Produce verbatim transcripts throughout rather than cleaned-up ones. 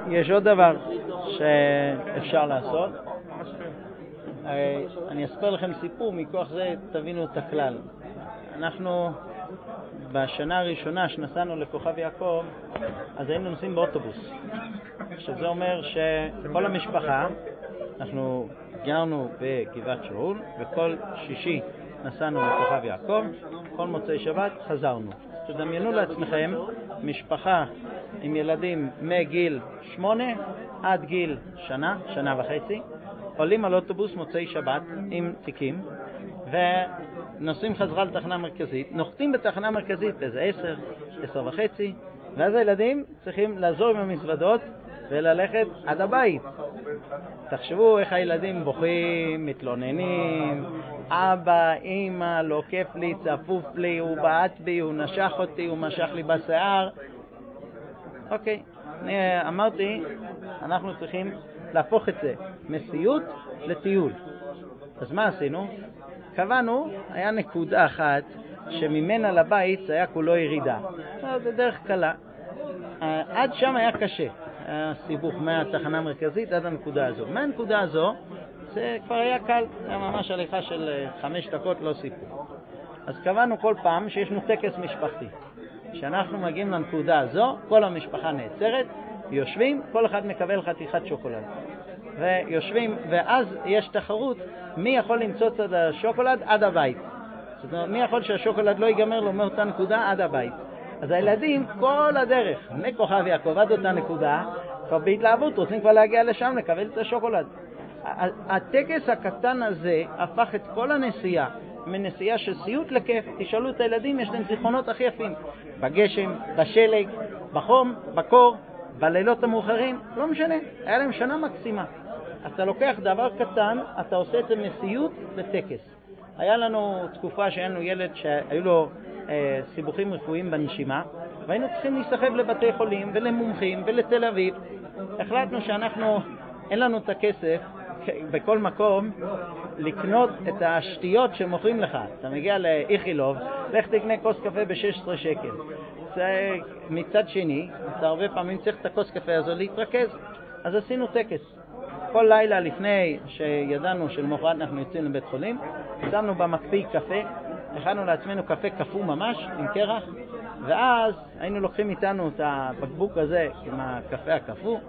יש עוד דבר שאפשר לעשות. אני אספר לכם סיפור, מכוח זה תבינו את הכלל. אנחנו בשנה הראשונה שנסענו לכוכב יעקב, אז היינו נוסעים באוטובוס, שזה אומר שכל המשפחה, אנחנו גרנו בגבעת שאול, וכל שישי נסענו לכוכב יעקב, כל מוצאי שבת חזרנו. תדמיינו לעצמכם משפחה עם ילדים מגיל שמונה עד גיל שנה, שנה וחצי, עולים על אוטובוס מוצאי שבת עם תיקים ונוסעים חזרה לתחנה המרכזית, נוחתים בתחנה המרכזית באיזה עשר, עשר וחצי, ואז הילדים צריכים לעזור עם המזוודות וללכת עד הבית. תחשבו איך הילדים בוכים, מתלוננים, אבא, אמא, לא כיף לי, צפוף לי, הוא בעט בי, הוא נשך אותי, הוא משך לי בשיער. אוקיי, אני אמרתי, אנחנו צריכים להפוך את זה מסיוט לטיול. אז מה עשינו? קבענו, היה נקודה אחת שממנה לבית זה היה כולו ירידה. זה דרך קלה. עד שם היה קשה. הסיבוך מהתחנה המרכזית עד הנקודה הזו. מהנקודה הזו זה כבר היה קל, זה היה ממש הליכה של חמש דקות, לא סיפור. אז קבענו כל פעם שישנו טקס משפחתי. כשאנחנו מגיעים לנקודה הזו, כל המשפחה נעצרת, יושבים, כל אחד מקבל חתיכת שוקולד. ויושבים, ואז יש תחרות מי יכול למצוא את השוקולד עד הבית. זאת אומרת, מי יכול שהשוקולד לא ייגמר לו מאותה נקודה עד הבית. אז הילדים כל הדרך מכוכב יעקב עד אותה נקודה כבר בהתלהבות רוצים כבר להגיע לשם לקבל את השוקולד. הטקס הקטן הזה הפך את כל הנסיעה מנסיעה של סיוט לכיף. תשאלו את הילדים, יש להם זיכרונות הכי יפים בגשם, בשלג, בחום, בקור, בלילות המאוחרים, לא משנה, היה להם שנה מקסימה. אתה לוקח דבר קטן, אתה עושה את זה מסיוט לטקס. היה לנו תקופה שהיינו ילד שהיו לו אה, סיבוכים רפואיים בנשימה, והיינו צריכים להיסחב לבתי חולים ולמומחים ולתל אביב. החלטנו שאנחנו, אין לנו את הכסף בכל מקום לקנות את השטיות שמוכרים לך. אתה מגיע לאיכילוב, לך תקנה כוס קפה ב-שש עשרה שקל. זה מצד שני, אתה הרבה פעמים צריך את הכוס קפה הזו להתרכז. אז עשינו טקס. כל לילה לפני שידענו שלמחרת אנחנו יוצאים לבית חולים, שמנו במקפיא קפה, הכנו לעצמנו קפה קפוא ממש עם קרח, ואז היינו לוקחים איתנו את הבקבוק הזה עם הקפה הקפוא,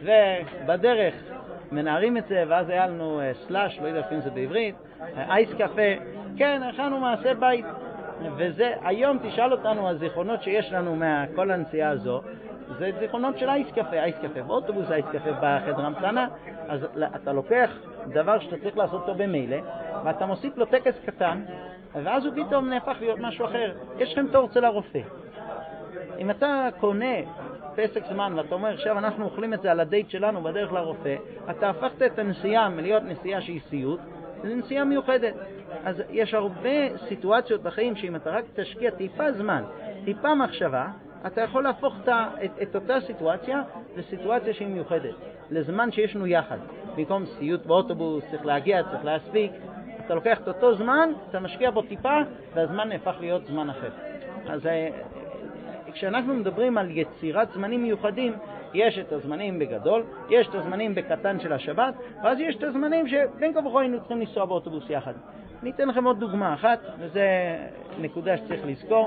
ובדרך מנערים את זה, ואז היה לנו סלאש, לא יודע אם זה בעברית, אייס קפה. כן, הכנו מעשה בית. וזה, היום תשאל אותנו הזיכרונות שיש לנו מכל הנסיעה הזו, זה זיכרונות של אייס קפה, אייס קפה באוטובוס, אייס קפה בחדר המתנה. אז אתה לוקח דבר שאתה צריך לעשות אותו במילא, ואתה מוסיף לו טקס קטן, ואז הוא פתאום נהפך להיות משהו אחר. יש לכם תור אצל הרופא. אם אתה קונה פסק זמן ואתה אומר, עכשיו אנחנו אוכלים את זה על הדייט שלנו בדרך לרופא, אתה הפכת את הנסיעה מלהיות נסיעה שהיא סיוט, זה נסיעה מיוחדת. אז יש הרבה סיטואציות בחיים שאם אתה רק תשקיע טיפה זמן, טיפה מחשבה, אתה יכול להפוך את, את, את אותה סיטואציה לסיטואציה שהיא מיוחדת, לזמן שיש לנו יחד. במקום סיוט באוטובוס, צריך להגיע, צריך להספיק, אתה לוקח את אותו זמן, אתה משקיע בו טיפה, והזמן נהפך להיות זמן אחר. אז כשאנחנו מדברים על יצירת זמנים מיוחדים, יש את הזמנים בגדול, יש את הזמנים בקטן של השבת, ואז יש את הזמנים שבין כה וכה היינו צריכים לנסוע באוטובוס יחד. אני אתן לכם עוד דוגמה אחת, וזה נקודה שצריך לזכור.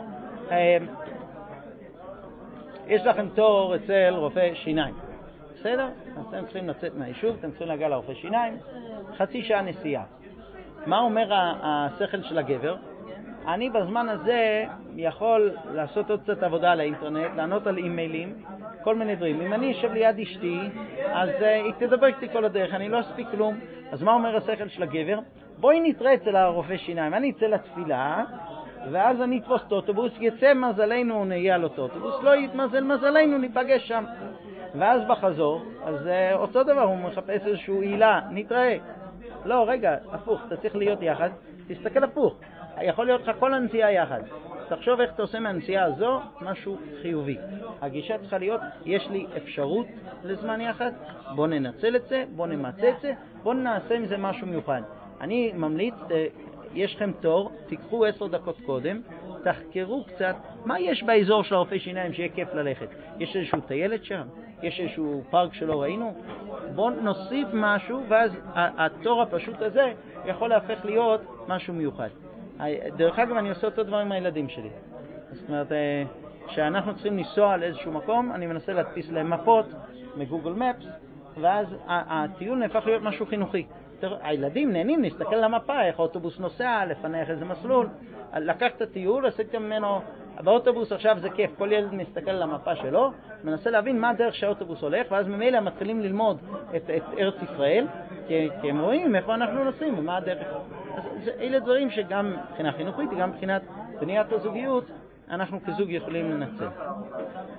יש לכם תור אצל רופא שיניים, בסדר? אז אתם צריכים לצאת מהיישוב, אתם צריכים להגיע לרופא שיניים, חצי שעה נסיעה. מה אומר השכל של הגבר? אני בזמן הזה יכול לעשות עוד קצת עבודה על האינטרנט, לענות על אימיילים, כל מיני דברים. אם אני אשב ליד אשתי, אז היא תדבר איתי כל הדרך, אני לא אספיק כלום. אז מה אומר השכל של הגבר? בואי נתראה אצל הרופא שיניים, אני אצא לתפילה, ואז אני אתפוס את האוטובוס, יצא מזלנו נהיה על אותו אוטובוס, לא יתמזל מזלנו, ניפגש שם. ואז בחזור, אז אותו דבר, הוא מחפש איזשהו עילה, נתראה. לא, רגע, הפוך, אתה צריך להיות יחד, תסתכל הפוך. יכול להיות לך כל הנסיעה יחד. תחשוב איך אתה עושה מהנסיעה הזו משהו חיובי. הגישה צריכה להיות, יש לי אפשרות לזמן יחד, בוא ננצל את זה, בוא נמצא את זה, בוא נעשה מזה משהו מיוחד. אני ממליץ, יש לכם תור, תיקחו עשר דקות קודם, תחקרו קצת מה יש באזור של הרופא שיניים שיהיה כיף ללכת. יש איזשהו טיילת שם? יש איזשהו פארק שלא ראינו, בוא נוסיף משהו, ואז התור הפשוט הזה יכול להפך להיות משהו מיוחד. דרך אגב, אני עושה אותו דבר עם הילדים שלי. זאת אומרת, שאנחנו צריכים לנסוע לאיזשהו מקום, אני מנסה להדפיס להם מפות מגוגל מפס, ואז הטיול נהפך להיות משהו חינוכי. הילדים נהנים להסתכל על המפה, איך האוטובוס נוסע, לפניך איזה מסלול. לקחת את הטיול, עשיתי ממנו, באוטובוס עכשיו זה כיף, כל ילד מסתכל על המפה שלו, מנסה להבין מה הדרך שהאוטובוס הולך, ואז ממילא מתחילים ללמוד את, את ארץ ישראל, כי, כי הם רואים איפה אנחנו נוסעים ומה הדרך. אז זה, אלה דברים שגם מבחינה חינוכית, גם מבחינת בניית הזוגיות, אנחנו כזוג יכולים לנצל.